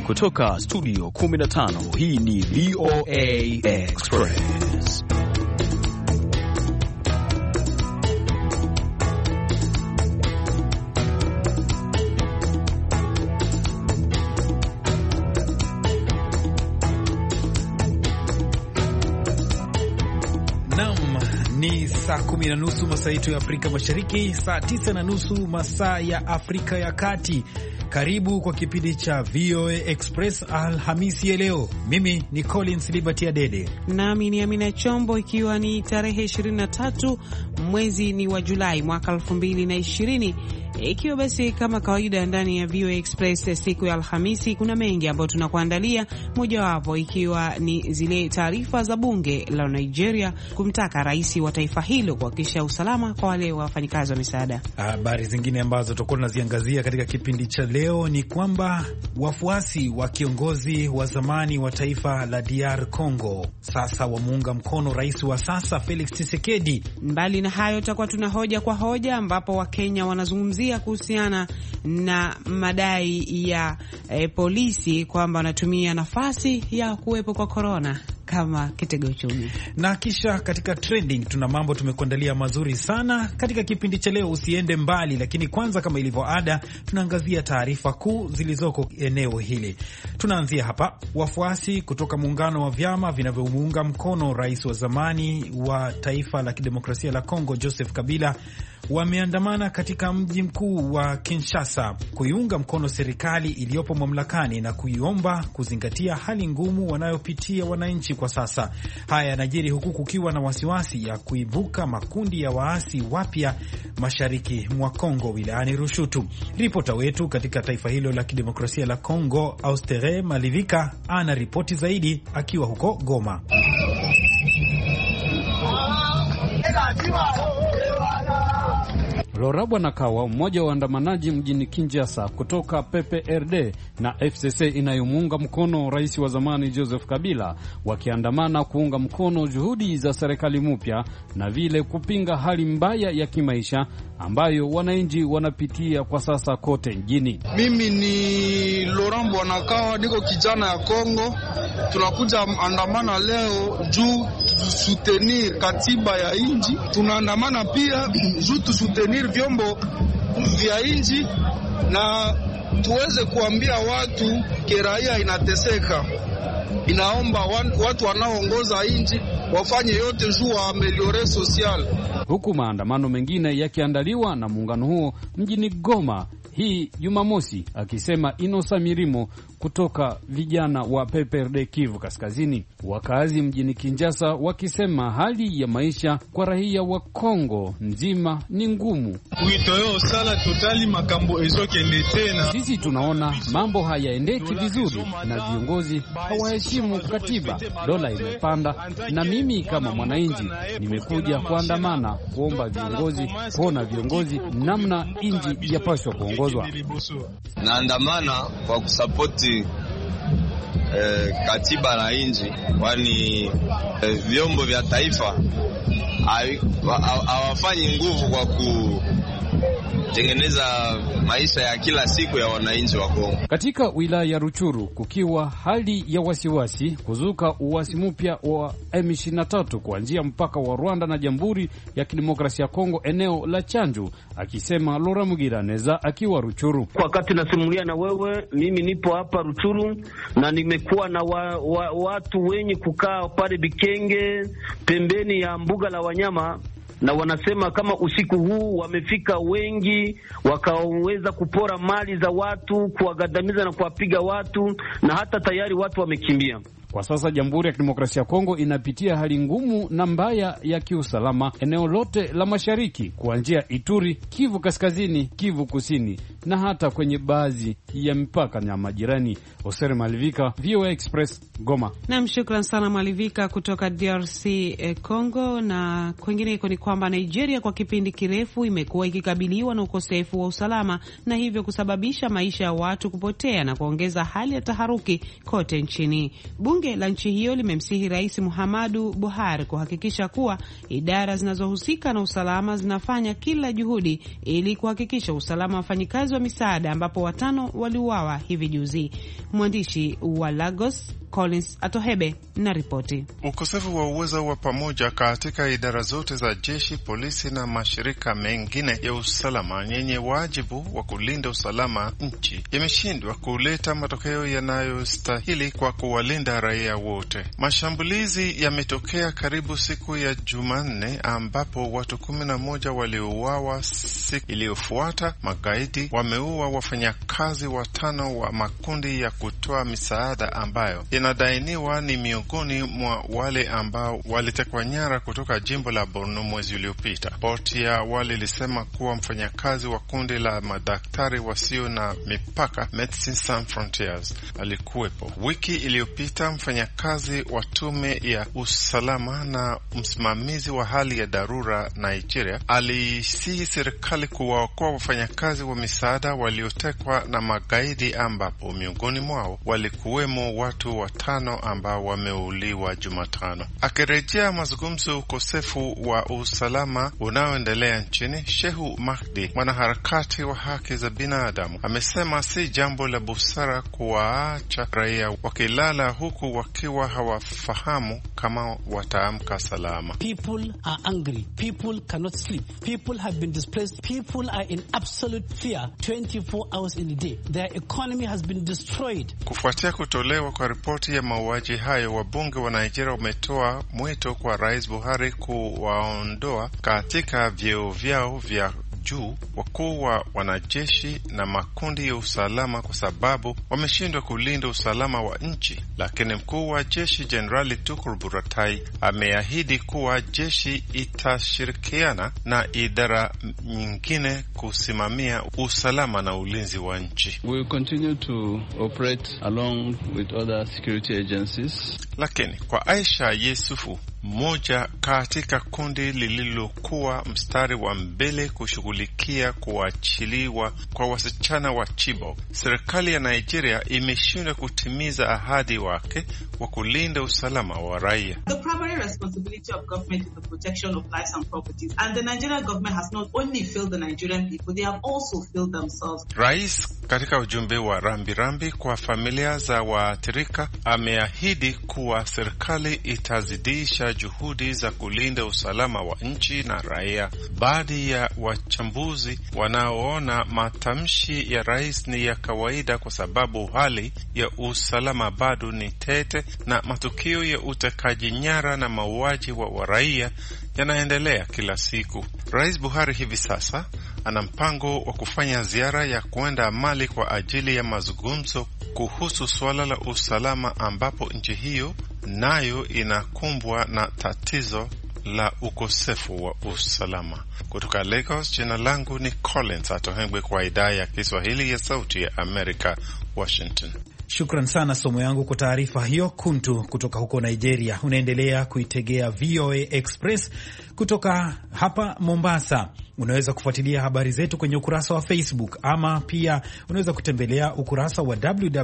Kutoka studio 15, hii ni VOA Express. Ni saa 10:30 masaa yetu ya Afrika Mashariki, saa 9:30 masaa ya Afrika ya Kati. Karibu kwa kipindi cha VOA Express Alhamisi ya leo. Mimi ni Collins Liberty Adede. Nami ni Amina Chombo, ikiwa ni tarehe 23 mwezi ni wa Julai mwaka 2020. Ikiwa basi kama kawaida ndani ya VOA Express siku ya Alhamisi kuna mengi ambayo tunakuandalia, mojawapo ikiwa ni zile taarifa za bunge la Nigeria kumtaka rais wa taifa hilo kuhakikisha usalama kwa wale wafanyikazi wa misaada. Habari zingine ambazo tutakuwa tunaziangazia katika kipindi cha leo ni kwamba wafuasi wa kiongozi wa zamani wa taifa la DR Congo sasa wamuunga mkono rais wa sasa Felix Tshisekedi. Mbali na hayo tutakuwa tuna hoja kwa hoja, ambapo Wakenya wanazungumzia kuhusiana na madai ya polisi kwamba wanatumia nafasi ya kuwepo kwa corona kama kitega uchumi. Na kisha katika trending tuna mambo tumekuandalia mazuri sana katika kipindi cha leo. Usiende mbali, lakini kwanza kama ilivyo ada tunaangazia taarifa kuu zilizoko eneo hili. Tunaanzia hapa. Wafuasi kutoka muungano wa vyama vinavyomuunga mkono rais wa zamani wa taifa la kidemokrasia la Kongo Joseph Kabila wameandamana katika mji mkuu wa Kinshasa kuiunga mkono serikali iliyopo mamlakani na kuiomba kuzingatia hali ngumu wanayopitia wananchi kwa sasa. Haya yanajiri huku kukiwa na wasiwasi ya kuibuka makundi ya waasi wapya mashariki mwa Kongo wilayani Rushutu. Ripota wetu katika taifa hilo la kidemokrasia la Kongo, Austere Malivika, ana ripoti zaidi akiwa huko Goma. Lorabwa Nakawa, mmoja wa waandamanaji mjini Kinshasa kutoka PPRD na FCC inayomuunga mkono rais wa zamani Joseph Kabila, wakiandamana kuunga mkono juhudi za serikali mpya na vile kupinga hali mbaya ya kimaisha ambayo wananchi wanapitia kwa sasa kote nchini. Mimi ni Lorabwa Nakawa, niko kijana ya Kongo. Tunakuja andamana leo juu tusutenir katiba ya inji. Tunaandamana pia juu tusutenir vyombo vya inji na tuweze kuambia watu kiraia inateseka. Inaomba watu wanaoongoza inji wafanye yote juu wa ameliore social. Huku maandamano mengine yakiandaliwa na muungano huo mjini Goma hii Jumamosi, akisema Inosa Mirimo kutoka vijana wa PPRD Kivu Kaskazini. Wakazi mjini Kinshasa wakisema hali ya maisha kwa raia wa Kongo nzima ni ngumu. Sisi tunaona mambo hayaendeki vizuri na viongozi hawaheshimu katiba. Dola imepanda na mimi kama mwananchi nimekuja kuandamana kuomba viongozi, kuona viongozi namna inji yapaswa kuongozwa. Naandamana kwa kusapoti katiba la inji, kwani vyombo vya taifa hawafanyi nguvu kwa kutengeneza maisha ya kila siku ya wananchi wa Kongo. Katika wilaya ya Ruchuru kukiwa hali ya wasiwasi kuzuka uasi mpya wa M23 kuanzia mpaka wa Rwanda na Jamhuri ya Kidemokrasia ya Kongo eneo la Chanju, akisema Lora Mugiraneza akiwa Ruchuru. Wakati nasimulia na wewe, mimi nipo hapa Ruchuru na nimekuwa na watu wenye kukaa pale Bikenge pembeni ya mbuga la wanyama, na wanasema kama usiku huu wamefika wengi wakaweza kupora mali za watu, kuwagadamiza na kuwapiga watu, na hata tayari watu wamekimbia. Kwa sasa Jamhuri ya Kidemokrasia ya Kongo inapitia hali ngumu na mbaya ya kiusalama eneo lote la mashariki, kuanzia Ituri, Kivu Kaskazini, Kivu Kusini na hata kwenye baadhi ya mipaka na majirani. Osere Malivika, VOA Express, Goma. Na shukran sana Malivika kutoka DRC Congo. Na kwingineko ni kwamba Nigeria kwa kipindi kirefu imekuwa ikikabiliwa na ukosefu wa usalama na hivyo kusababisha maisha ya watu kupotea na kuongeza hali ya taharuki kote nchini. Bunge Bunge la nchi hiyo limemsihi Rais Muhammadu Buhari kuhakikisha kuwa idara zinazohusika na usalama zinafanya kila juhudi ili kuhakikisha usalama wa wafanyikazi wa misaada, ambapo 5 waliuawa hivi juzi. Mwandishi wa Lagos Collins Atohebe na ripoti. Ukosefu wa uwezo wa pamoja katika idara zote za jeshi, polisi na mashirika mengine ya usalama yenye wajibu wa kulinda usalama nchi imeshindwa kuleta matokeo yanayostahili kwa kuwalinda raia wote. Mashambulizi yametokea karibu siku ya Jumanne ambapo watu 11 waliuawa. Siku iliyofuata magaidi wameua wafanyakazi 5 wa makundi ya kutoa misaada ambayo inadainiwa ni miongoni mwa wale ambao walitekwa nyara kutoka jimbo la Borno mwezi uliopita. Ripoti ya awali ilisema kuwa mfanyakazi wa kundi la madaktari wasio na mipaka Medecins Sans Frontieres alikuwepo. Wiki iliyopita mfanyakazi wa tume ya usalama na msimamizi wa hali ya dharura Nigeria alisihi serikali kuwaokoa wafanyakazi wa misaada waliotekwa na magaidi, ambapo miongoni mwao walikuwemo watu 5 ambao wameuliwa Jumatano. Akirejea mazungumzo ukosefu wa usalama unaoendelea nchini, Shehu Mahdi, mwanaharakati wa haki za binadamu, amesema si jambo la busara kuwaacha raia wakilala huku wakiwa hawafahamu kama wataamka salama. People are angry. People cannot sleep. People have been displaced. People are in absolute fear 24 hours in a day. Their economy has been destroyed. Kufuatia kutolewa kwa ripoti ya mauaji hayo, wabunge wa Nigeria wametoa mwito kwa Rais Buhari kuwaondoa katika vyeo vyao vya juu wakuu wa wanajeshi na makundi ya usalama kwa sababu wameshindwa kulinda usalama wa nchi. Lakini mkuu wa jeshi Jenerali Tukur Buratai ameahidi kuwa jeshi itashirikiana na idara nyingine kusimamia usalama na ulinzi wa nchi. We will continue to operate along with other security agencies. Lakini kwa Aisha Yesufu, mmoja katika kundi lililokuwa mstari wa mbele kushughulikia kuachiliwa kwa wasichana wa Chibok, serikali ya Nigeria imeshindwa kutimiza ahadi wake wa kulinda usalama wa raia. The primary responsibility of government is the protection of lives and properties, and the Nigerian government has not only failed the Nigerian people, they have also failed themselves. Rais katika ujumbe wa rambirambi kwa familia za waathirika ameahidi kuwa serikali itazidisha juhudi za kulinda usalama wa nchi na raia. Baadhi ya wachambuzi wanaoona matamshi ya rais ni ya kawaida kwa sababu hali ya usalama bado ni tete na matukio ya utekaji nyara na mauaji wa raia yanaendelea kila siku. Rais Buhari hivi sasa ana mpango wa kufanya ziara ya kwenda Mali kwa ajili ya mazungumzo kuhusu swala la usalama, ambapo nchi hiyo nayo inakumbwa na tatizo la ukosefu wa usalama. Kutoka Lagos, jina langu ni Collins Atohengwe kwa idhaa ya Kiswahili ya Sauti ya Amerika, Washington. Shukran sana somo yangu kwa taarifa hiyo kuntu kutoka huko Nigeria. Unaendelea kuitegea VOA Express kutoka hapa Mombasa. Unaweza kufuatilia habari zetu kwenye ukurasa wa Facebook ama pia unaweza kutembelea ukurasa wa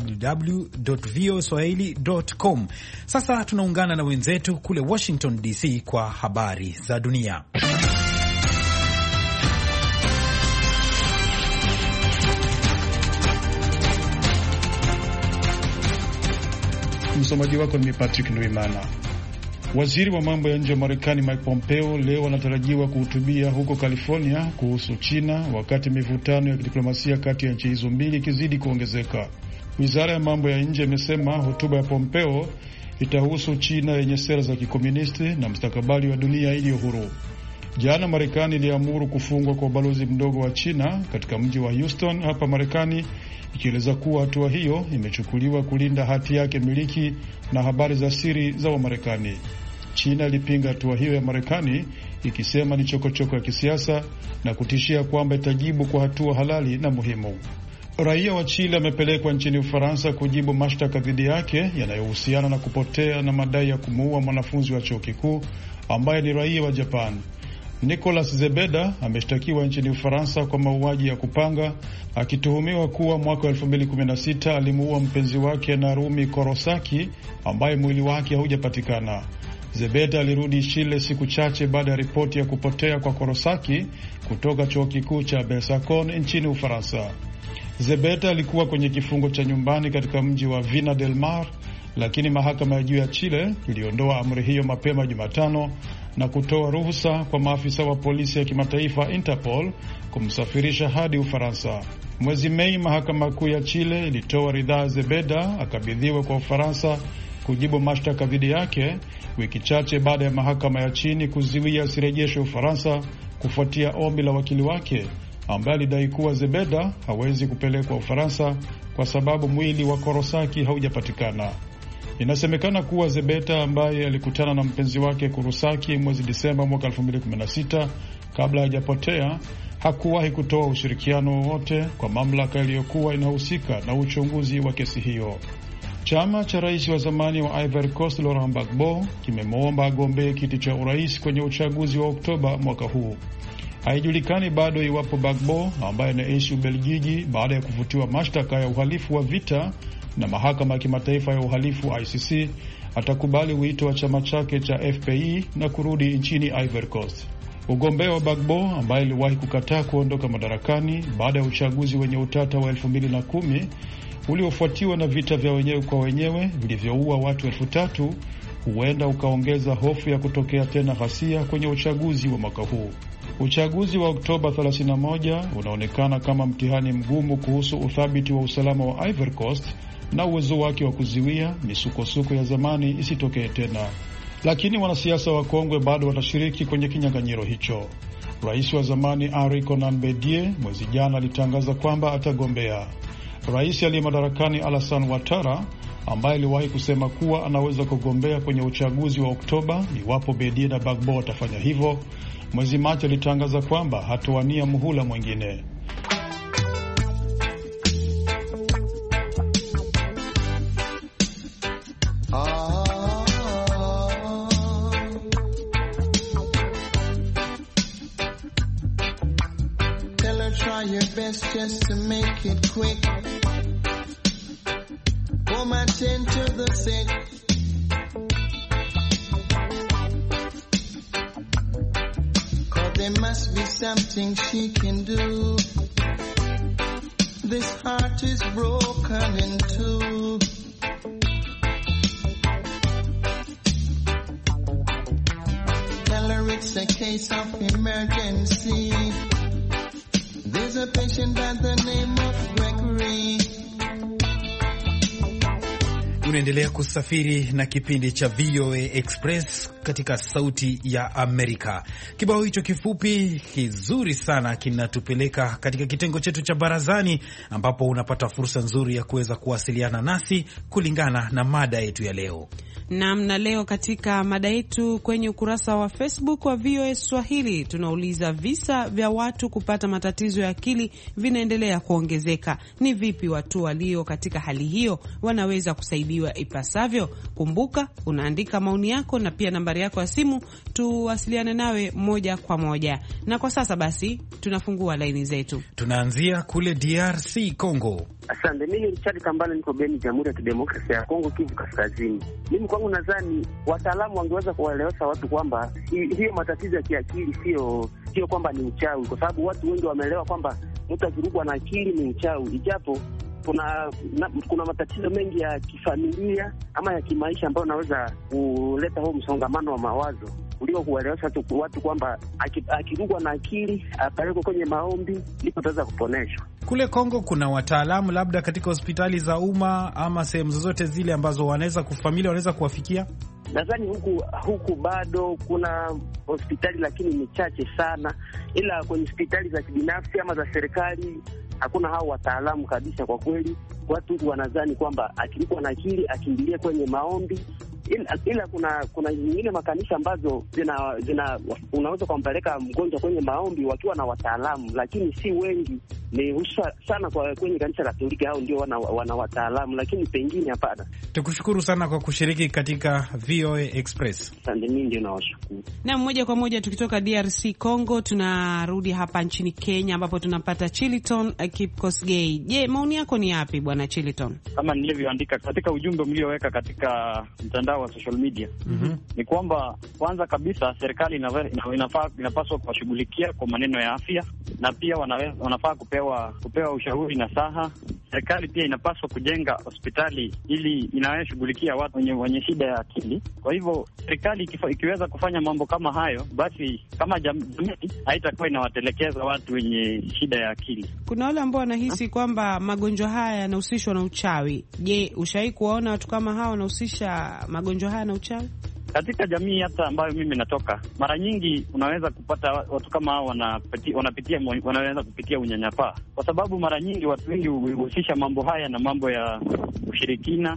www.voaswahili.com. Sasa tunaungana na wenzetu kule Washington DC kwa habari za dunia. Msomaji wako ni Patrick Ndwimana. Waziri wa mambo ya nje wa Marekani Mike Pompeo leo anatarajiwa kuhutubia huko California kuhusu China wakati mivutano ya kidiplomasia kati ya nchi hizo mbili ikizidi kuongezeka. Wizara ya mambo ya nje imesema hotuba ya Pompeo itahusu China yenye sera za kikomunisti na mustakabali wa dunia iliyo huru. Jana Marekani iliamuru kufungwa kwa balozi mdogo wa China katika mji wa Houston hapa Marekani, ikieleza kuwa hatua hiyo imechukuliwa kulinda hati yake miliki na habari za siri za Wamarekani. China ilipinga hatua hiyo ya Marekani ikisema ni chokochoko ya kisiasa na kutishia kwamba itajibu kwa hatua halali na muhimu. Raia wa Chile amepelekwa nchini Ufaransa kujibu mashtaka dhidi yake yanayohusiana na kupotea na madai ya kumuua mwanafunzi wa chuo kikuu ambaye ni raia wa Japan. Nicolas Zebeda ameshtakiwa nchini Ufaransa kwa mauaji ya kupanga, akituhumiwa kuwa mwaka 2016 alimuua mpenzi wake Narumi Korosaki ambaye mwili wake haujapatikana. Zebeda alirudi Chile siku chache baada ya ripoti ya kupotea kwa Korosaki kutoka chuo kikuu cha Bersacon nchini Ufaransa. Zebeda alikuwa kwenye kifungo cha nyumbani katika mji wa Vina del Mar, lakini mahakama ya juu ya Chile iliondoa amri hiyo mapema Jumatano na kutoa ruhusa kwa maafisa wa polisi ya kimataifa Interpol kumsafirisha hadi Ufaransa. Mwezi Mei, mahakama kuu ya Chile ilitoa ridhaa Zebeda akabidhiwe kwa Ufaransa kujibu mashtaka dhidi yake, wiki chache baada ya mahakama ya chini kuziwia asirejeshwe Ufaransa kufuatia ombi la wakili wake ambaye alidai kuwa Zebeda hawezi kupelekwa Ufaransa kwa sababu mwili wa Korosaki haujapatikana. Inasemekana kuwa Zebeda ambaye alikutana na mpenzi wake Kurosaki mwezi Disemba mwaka 2016 kabla hajapotea hakuwahi kutoa ushirikiano wowote kwa mamlaka iliyokuwa inahusika na uchunguzi wa kesi hiyo. Chama cha rais wa zamani wa Ivory Coast Laurent Gbagbo kimemwomba agombee kiti cha urais kwenye uchaguzi wa Oktoba mwaka huu. Haijulikani bado iwapo Gbagbo ambaye anaishi Ubelgiji baada ya kufutiwa mashtaka ya uhalifu wa vita na mahakama ya kimataifa ya uhalifu ICC atakubali wito wa chama chake cha FPI na kurudi nchini Ivory Coast. Ugombea wa Gbagbo ambaye aliwahi kukataa kuondoka madarakani baada ya uchaguzi wenye utata wa 2010 uliofuatiwa na vita vya wenyewe kwa wenyewe vilivyoua watu 3,000 huenda ukaongeza hofu ya kutokea tena ghasia kwenye uchaguzi wa mwaka huu. Uchaguzi wa Oktoba 31 unaonekana kama mtihani mgumu kuhusu uthabiti wa usalama wa Ivory Coast na uwezo wake wa kuziwia misukosuko ya zamani isitokee tena. Lakini wanasiasa wa kongwe bado watashiriki kwenye kinyang'anyiro hicho. Rais wa zamani Henri Konan Bedie mwezi jana alitangaza kwamba atagombea. Rais aliye madarakani Alassane Ouattara ambaye aliwahi kusema kuwa anaweza kugombea kwenye uchaguzi wa Oktoba iwapo Bedie na Gbagbo watafanya hivyo, mwezi Machi alitangaza kwamba hatowania muhula mwingine. Just to make it quick, pour my chin to the sick. Cause there must be something she can do. This heart is broken in two. Tell her it's a case of emergency. There's a patient by the name of Gregory. Unaendelea kusafiri na kipindi cha VOA Express katika Sauti ya Amerika. Kibao hicho kifupi kizuri sana kinatupeleka katika kitengo chetu cha barazani, ambapo unapata fursa nzuri ya kuweza kuwasiliana nasi kulingana na mada yetu ya leo. Na leo katika mada yetu kwenye ukurasa wa Facebook wa VOA Swahili tunauliza, visa vya watu kupata matatizo ya akili vinaendelea kuongezeka. Ni vipi watu walio katika hali hiyo wanaweza kusaidiwa ipasavyo? Kumbuka unaandika maoni yako na pia nambari yako ya simu tuwasiliane nawe moja kwa moja. Na kwa sasa basi tunafungua laini zetu. Tunaanzia kule DRC Congo. Asante, mimi Richard Kambale, niko Beni, Jamhuri ya Kidemokrasia ya Kongo, Kivu Kaskazini. Mimi kwangu nadhani wataalamu wangeweza kuwaelewesha watu kwamba hiyo matatizo ya kiakili sio kwamba ni uchawi, kwa sababu watu wengi wameelewa kwamba mtu akirugwa na akili ni uchawi, ijapo kuna matatizo mengi ya kifamilia ama ya kimaisha ambayo unaweza kuleta huo msongamano wa mawazo ulio kuelewesha watu kwamba akirugwa na akili apelekwe kwenye maombi ndipo ataweza kuponeshwa. Kule Kongo kuna wataalamu labda katika hospitali za umma ama sehemu zozote zile ambazo familia wanaweza kuwafikia? Nadhani huku bado kuna hospitali lakini ni chache sana, ila kwenye hospitali za kibinafsi ama za serikali hakuna hao wataalamu kabisa. Kwa kweli watu wanadhani kwamba akilikuwa na akili akimbilie kwenye maombi, ila kuna nyingine makanisa ambazo unaweza kumpeleka mgonjwa kwenye maombi wakiwa na wataalamu, lakini si wengi ni hususa sana kwa kwenye kanisa Katoliki, hao ndio wana wataalamu, lakini pengine hapana. Tukushukuru sana kwa kushiriki katika VOA Express. Asante, mimi ndio nawashukuru. Na moja kwa moja tukitoka DRC Congo tunarudi hapa nchini Kenya ambapo tunapata Chiliton Kipkosgei. Je, maoni yako ni yapi bwana Chiliton? Kama nilivyoandika katika ujumbe mlioweka katika mtandao wa social media, ni kwamba kwanza kabisa serikali inapaswa kuwashughulikia kwa maneno ya afya, na pia wanafaa kupewa ushauri na saha. Serikali pia inapaswa kujenga hospitali ili inayoshughulikia watu wenye shida ya akili. Kwa hivyo serikali ikiweza kufanya mambo kama hayo, basi kama jamii haitakuwa inawatelekeza watu wenye shida ya akili. Kuna wale ambao wanahisi kwamba magonjwa haya yanahusishwa na uchawi. Je, ushawahi kuwaona watu kama hao wanahusisha magonjwa haya na uchawi? Katika jamii hata ambayo mimi natoka, mara nyingi unaweza kupata watu kama hao wanaweza kupitia unyanyapaa, kwa sababu mara nyingi watu wengi huhusisha mambo haya na mambo ya ushirikina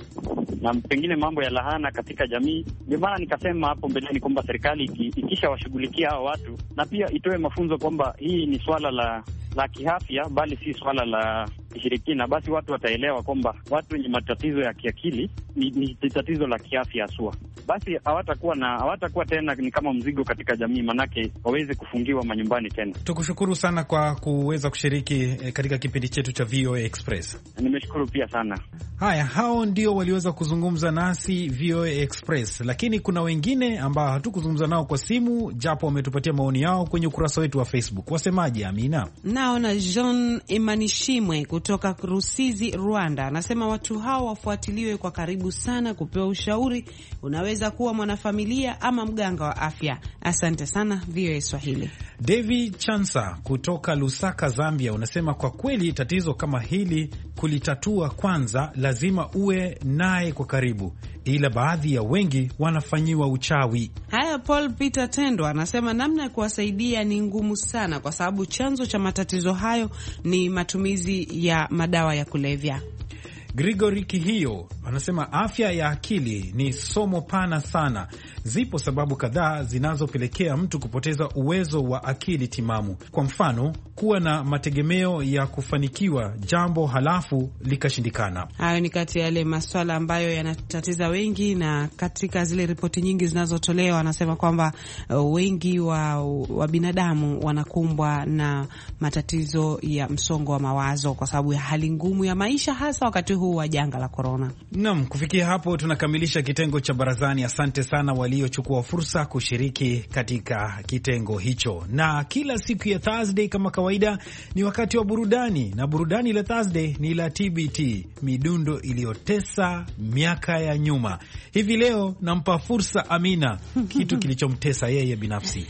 na pengine mambo ya lahana katika jamii. Ndio maana nikasema hapo mbeleni kwamba serikali ikisha washughulikia hao watu, na pia itoe mafunzo kwamba hii ni swala la kiafya bali si swala la kishirikina, basi watu wataelewa kwamba watu wenye matatizo ya kiakili ni tatizo la kiafya haswa. Basi hawatakuwa tena ni kama mzigo katika jamii, manake waweze kufungiwa manyumbani tena. Tukushukuru sana kwa kuweza kushiriki katika kipindi chetu cha VOA Express. Nimeshukuru pia sana. Haya, hao ndio waliweza kuzungumza nasi VOA Express, lakini kuna wengine ambao hatukuzungumza nao kwa simu, japo wametupatia maoni yao kwenye ukurasa wetu wa Facebook. Wasemaje, Amina? Naona John Emanishimwe kutoka Rusizi, Rwanda, anasema watu hao wafuatiliwe kwa karibu sana, kupewa ushauri. Unaweza kuwa mwanafamilia ama mganga wa afya. Asante sana VOA Swahili. David Chansa kutoka Lusaka, Zambia, unasema kwa kweli tatizo kama hili kulitatua, kwanza lazima uwe naye kwa karibu, ila baadhi ya wengi wanafanyiwa uchawi. Haya, Paul Peter Tendo anasema namna ya kuwasaidia ni ngumu sana, kwa sababu chanzo cha matatizo hayo ni matumizi ya madawa ya kulevya. Grigori Kihio anasema afya ya akili ni somo pana sana. Zipo sababu kadhaa zinazopelekea mtu kupoteza uwezo wa akili timamu. Kwa mfano, kuwa na mategemeo ya kufanikiwa jambo halafu likashindikana. Hayo ni kati ya yale maswala ambayo yanatatiza wengi, na katika zile ripoti nyingi zinazotolewa wanasema kwamba wengi wa binadamu wanakumbwa na matatizo ya msongo wa mawazo kwa sababu ya hali ngumu ya maisha, hasa wakati huu wa janga la korona. Naam, kufikia hapo tunakamilisha kitengo cha barazani. Asante sana waliochukua fursa kushiriki katika kitengo hicho. Na kila siku ya Thursday kama kawaida ni wakati wa burudani, na burudani la Thursday ni la TBT, midundo iliyotesa miaka ya nyuma. Hivi leo nampa fursa Amina kitu kilichomtesa yeye binafsi.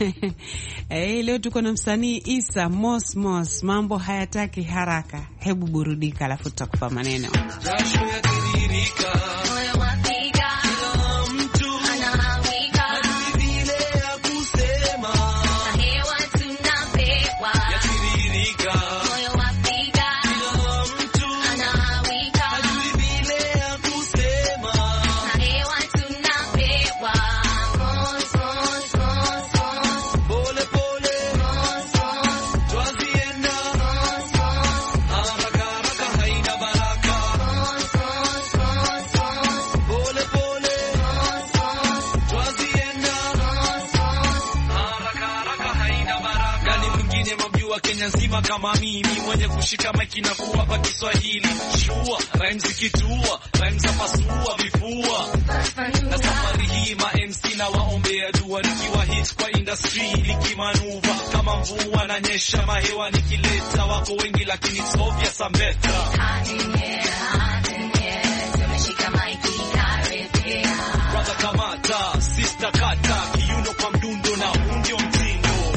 Leo tuko na msanii Isa Mos, mambo hayataki haraka. Hebu burudika alafu tutakupa maneno. Kenya nzima kama mimi mwenye kushika maiki na kuwapa Kiswahili shua rhymes kitua rhymes za pasua vifua, na safari hii ma MC na waombea dua, nikiwa hit kwa industry likimanuva kama mvua na nyesha mahewa nikileta wako wengi lakini it's obvious I'm better. Tumeshika maiki karibia, brother kamata sister kata kiuno kwa mdundo na undio mtindo.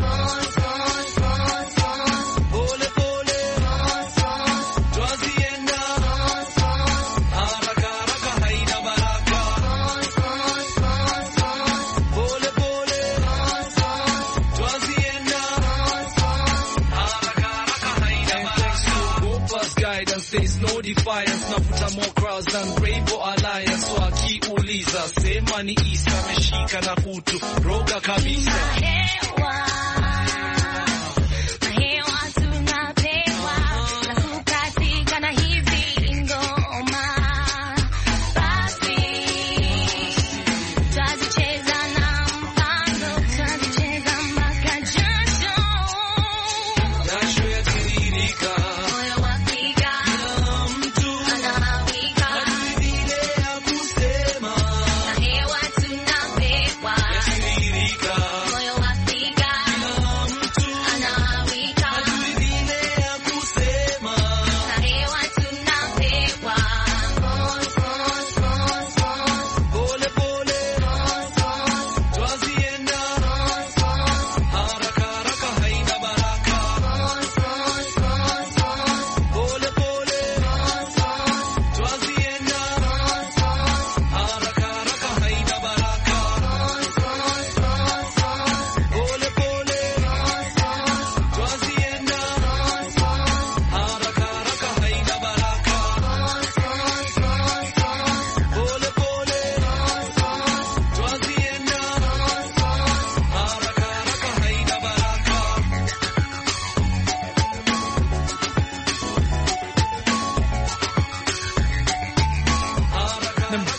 There's no defiance, nafuta more crowds than Rainbow Alliance. Wakiuliza sema ni Isa ameshika na kutu roga kabisa. Mahewa tunapewa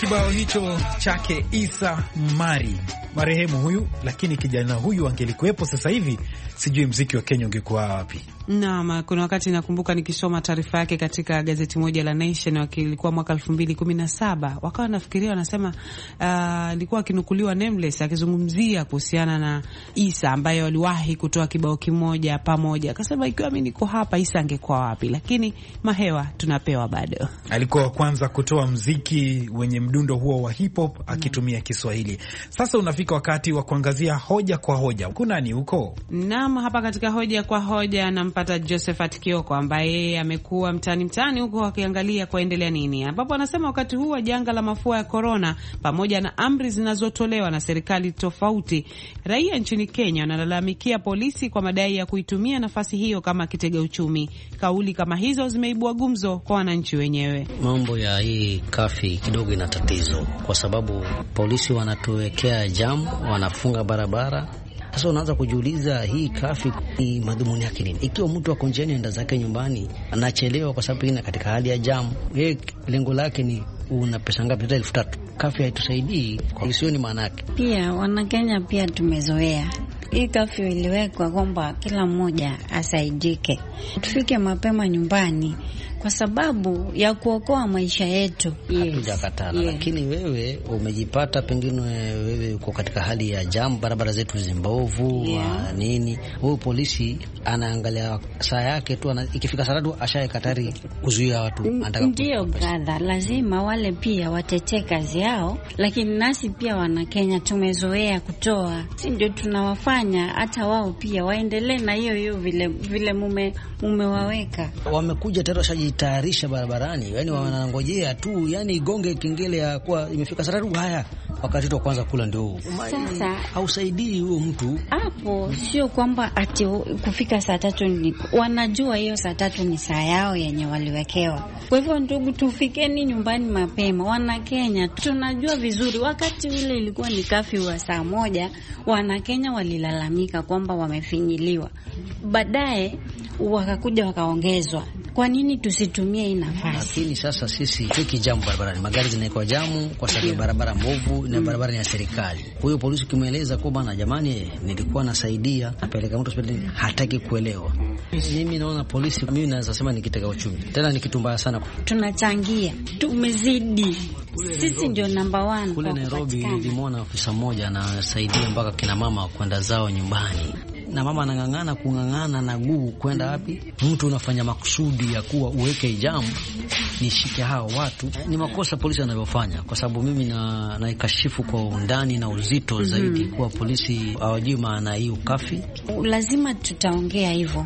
Kibao hicho chake Isa Mari, marehemu huyu, lakini kijana huyu angelikuwepo sasa hivi, sijui mziki wa Kenya ungekuwa wapi. Naam, kuna wakati nakumbuka nikisoma taarifa yake katika gazeti moja la Nation, wakilikuwa mwaka 2017, wakawa nafikiria wanasema alikuwa akinukuliwa Nameless akizungumzia kuhusiana na Isa ambaye waliwahi kutoa kibao kimoja pamoja. Akasema ikiwa mimi niko hapa Isa angekuwa wapi, lakini mahewa tunapewa bado. Alikuwa wa kwanza kutoa mziki wenye mdundo huo wa hip hop akitumia Kiswahili. Sasa unafika wakati wa kuangazia hoja kwa hoja. Kuna nini huko? Naam, hapa katika hoja kwa hoja nampata Josephat Kioko ambaye amekuwa mtaani huko akiangalia kuendelea nini, ambapo anasema wakati huu wa janga la mafua ya corona pamoja na amri zinazotolewa na serikali tofauti, raia nchini Kenya wanalalamikia polisi kwa madai ya kuitumia nafasi hiyo kama kitega uchumi. Kauli kama hizo zimeibua gumzo kwa wananchi wenyewe. Mambo ya hii kafi kidogo ina tatizo kwa sababu polisi wanatuwekea jam, wanafunga barabara. Sasa unaanza kujiuliza hii kafi ni madhumuni yake nini? Ikiwa mtu ako njiani enda zake nyumbani anachelewa kwa sababu ina katika hali ya jam, yeye lengo lake ni una pesa ngapi? 3,000. Kafi haitusaidii, isiyo ni maana yake. Pia Wanakenya pia tumezoea hii kafi iliwekwa kwamba kila mmoja asaidike, tufike mapema nyumbani kwa sababu ya kuokoa maisha yetu. Hatujakataa, lakini wewe umejipata pengine wewe uko katika hali ya jam, barabara zetu zimbovu nini. Huyo polisi anaangalia saa yake tu, ikifika saa 3 ashayekatari kuzuia watu. Ndio brother, lazima wale pia watetee kazi yao, lakini nasi pia Wanakenya tumezoea kutoa, si ndio tunawafanya hata wao pia waendelee na hiyo vile mumewaweka. Wamekuja tayari washajitayarisha barabarani, yani wanangojea tu yani igonge kengele ya kuwa imefika saa 3. Haya, wakati tu kwanza kula ndio sasa hausaidii huyo mtu hapo. Sio kwamba ati kufika saa 3 ni wanajua hiyo saa 3 ni saa yao yenye waliwekewa. Kwa hivyo ndugu, tufikeni nyumbani mapema. Wanakenya tunajua vizuri, wakati ule ilikuwa ni kafi wa saa 1, Wanakenya walilalamika kwamba wamefinyiliwa, baadaye wakakuja wakaongezwa. Kwa nini tusitumie hii nafasi? Lakini sasa sisi tuki jamu barabarani, magari zinaikuwa jamu kwa sababu barabara mbovu na barabara ni ya serikali. Kwa hiyo polisi kimueleza kwa bana, jamani, nilikuwa nasaidia apeleka mtu hospitali, hataki kuelewa. Mimi naona polisi, mimi naweza sema ni kitega uchumi, tena ni kitu mbaya sana. Tunachangia, tumezidi. Sisi ndio number 1 kule Nairobi. Nilimwona afisa mmoja anasaidia mpaka kina mama kwenda zao nyumbani, na mama kung'ang'ana na guu kwenda wapi? Mtu unafanya makusudi ya kuwa uweke jamu nishike hao watu. Ni makosa polisi wanavyofanya, kwa sababu mimi naikashifu kwa undani na uzito zaidi kuwa polisi hawajui maana hiyo kafi. Lazima tutaongea hivyo,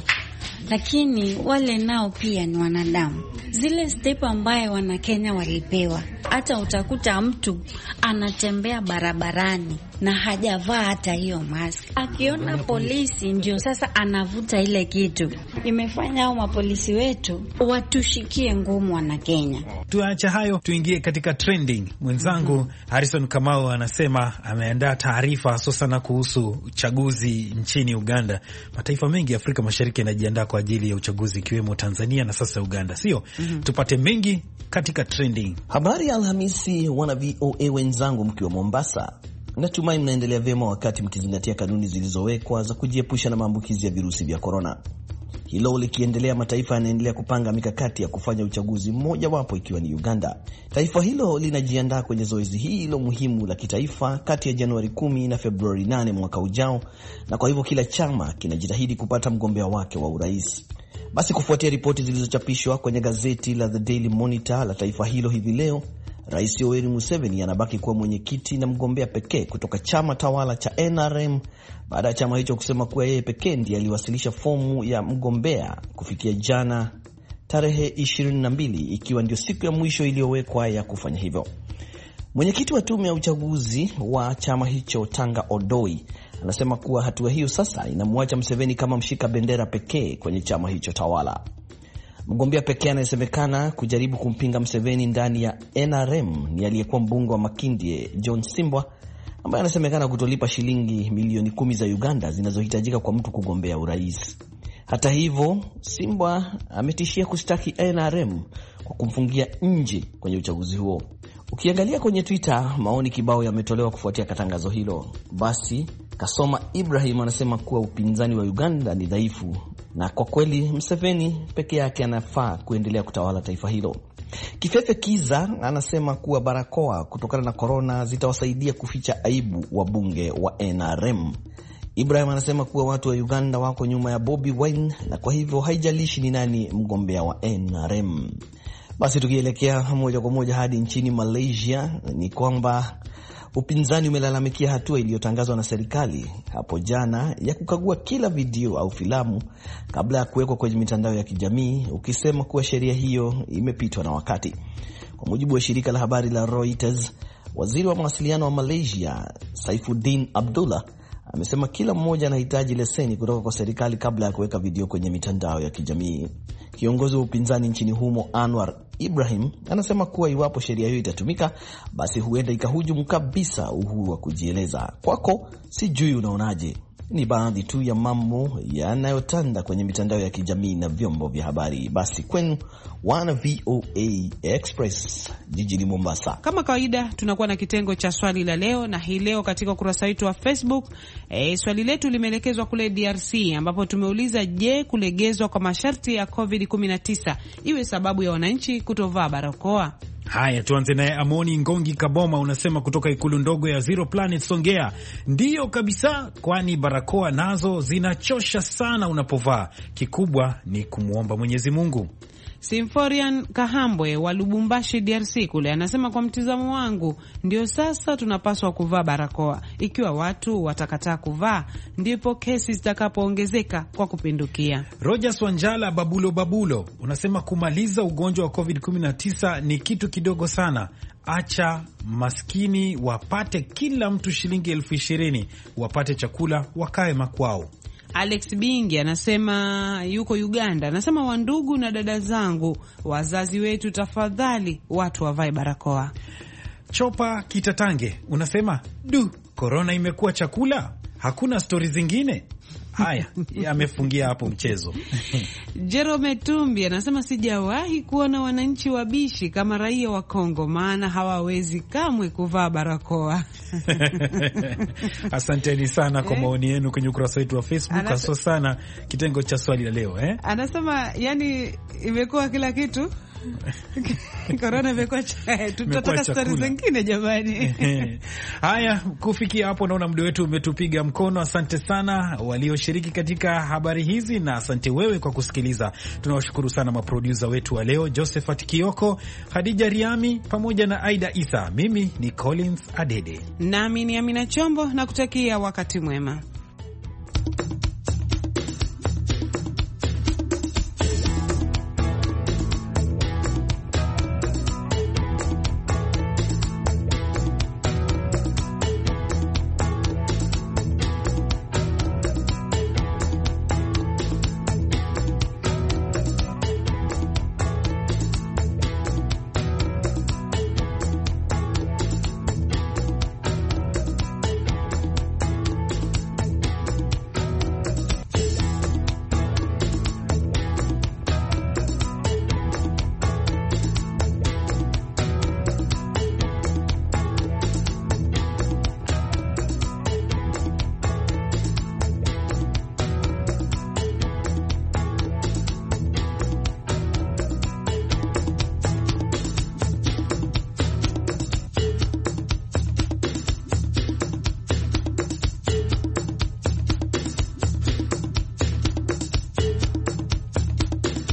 lakini wale nao pia ni wanadamu. Zile step ambaye Wanakenya walipewa, hata utakuta mtu anatembea barabarani na hajavaa hata hiyo mask, akiona polisi ndio sasa anavuta ile kitu. Imefanya hao mapolisi wetu watushikie ngumu Wanakenya. Tuacha hayo, tuingie katika trending. Mwenzangu Harrison Kamau anasema ameandaa taarifa sana kuhusu uchaguzi nchini Uganda. Mataifa mengi ya Afrika Mashariki yanajiandaa kwa ajili ya uchaguzi ikiwemo Tanzania na sasa Uganda, sio? Tupate mengi katika trending. Habari ya Alhamisi wana VOA wenzangu mkiwa Mombasa. Natumai mnaendelea vyema wakati mkizingatia kanuni zilizowekwa za kujiepusha na maambukizi ya virusi vya korona. Hilo likiendelea, mataifa yanaendelea kupanga mikakati ya kufanya uchaguzi mmoja wapo ikiwa ni Uganda. Taifa hilo linajiandaa kwenye zoezi hilo muhimu la kitaifa kati ya Januari 10 na Februari 8 mwaka ujao, na kwa hivyo kila chama kinajitahidi kupata mgombea wake wa urais. Basi kufuatia ripoti zilizochapishwa kwenye gazeti la The Daily Monitor la taifa hilo hivi leo, Rais Yoweri Museveni anabaki kuwa mwenyekiti na mgombea pekee kutoka chama tawala cha NRM baada ya chama hicho kusema kuwa yeye pekee ndiye aliwasilisha fomu ya mgombea kufikia jana tarehe 22, ikiwa ndio siku ya mwisho iliyowekwa ya kufanya hivyo. Mwenyekiti wa tume ya uchaguzi wa chama hicho Tanga Odoi anasema kuwa hatua hiyo sasa inamwacha Museveni kama mshika bendera pekee kwenye chama hicho tawala. Mgombea pekee anayesemekana kujaribu kumpinga Museveni ndani ya NRM ni aliyekuwa mbunge wa Makindye John Simbwa, ambaye anasemekana kutolipa shilingi milioni 10 za Uganda zinazohitajika kwa mtu kugombea urais. Hata hivyo, Simbwa ametishia kustaki NRM kwa kumfungia nje kwenye uchaguzi huo. Ukiangalia kwenye Twitter, maoni kibao yametolewa kufuatia tangazo hilo. Basi Kasoma Ibrahim anasema kuwa upinzani wa Uganda ni dhaifu na kwa kweli Museveni peke yake anafaa kuendelea kutawala taifa hilo. Kifefe Kiza anasema kuwa barakoa kutokana na korona zitawasaidia kuficha aibu wa bunge wa NRM. Ibrahim anasema kuwa watu wa Uganda wako nyuma ya Bobi Wine na kwa hivyo haijalishi ni nani mgombea wa NRM. Basi tukielekea moja kwa moja hadi nchini Malaysia, ni kwamba upinzani umelalamikia hatua iliyotangazwa na serikali hapo jana ya kukagua kila video au filamu kabla ya kuwekwa kwenye mitandao ya kijamii, ukisema kuwa sheria hiyo imepitwa na wakati. Kwa mujibu wa shirika la habari la Reuters, waziri wa mawasiliano wa Malaysia Saifuddin Abdullah amesema kila mmoja anahitaji leseni kutoka kwa serikali kabla ya kuweka video kwenye mitandao ya kijamii. Kiongozi wa upinzani nchini humo Anwar Ibrahim anasema kuwa iwapo sheria hiyo itatumika, basi huenda ikahujumu kabisa uhuru wa kujieleza. Kwako sijui unaonaje? Ni baadhi tu ya mambo yanayotanda kwenye mitandao ya kijamii na vyombo vya habari. Basi kwenu wana VOA Express jijini Mombasa. Kama kawaida tunakuwa na kitengo cha swali la leo, na hii leo katika ukurasa wetu wa Facebook swali letu limeelekezwa kule DRC, ambapo tumeuliza, je, kulegezwa kwa masharti ya COVID-19 iwe sababu ya wananchi kutovaa barakoa? Haya, tuanze naye Amoni Ngongi Kaboma, unasema kutoka ikulu ndogo ya Zero Planet Songea. Ndiyo kabisa, kwani barakoa nazo zinachosha sana unapovaa. Kikubwa ni kumwomba Mwenyezi Mungu. Simforian Kahambwe wa Lubumbashi DRC kule anasema, kwa mtizamo wangu ndio sasa tunapaswa kuvaa barakoa. Ikiwa watu watakataa kuvaa, ndipo kesi zitakapoongezeka kwa kupindukia. Rogers Wanjala Babulo unasema kumaliza ugonjwa wa COVID-19 ni kitu kidogo sana. Acha maskini wapate kila mtu shilingi 20,000 wapate chakula wakae makwao. Alex Bingi anasema yuko Uganda, anasema, wandugu na dada zangu, wazazi wetu, tafadhali watu wavae barakoa. Chopa Kitatange unasema, korona imekuwa chakula, hakuna stori zingine. Haya, amefungia hapo mchezo. Jerome Tumbi anasema, sijawahi kuona wananchi wabishi kama raia wa Kongo, maana hawawezi kamwe kuvaa barakoa. Asanteni sana kwa maoni yenu kwenye ukurasa wetu wa Facebook, hasa sana kitengo cha swali la leo. Anasema yani imekuwa kila kitu. Korona imekuwa tutatoka stori zingine jamani. Haya, kufikia hapo naona muda wetu umetupiga mkono. Asante sana walioshiriki katika habari hizi, na asante wewe kwa kusikiliza. Tunawashukuru sana maproducer wetu wa leo, Josephat Kioko, Khadija Riami pamoja na Aida Isa. Mimi ni Collins Adede, nami ni Amina Chombo, na kutakia wakati mwema.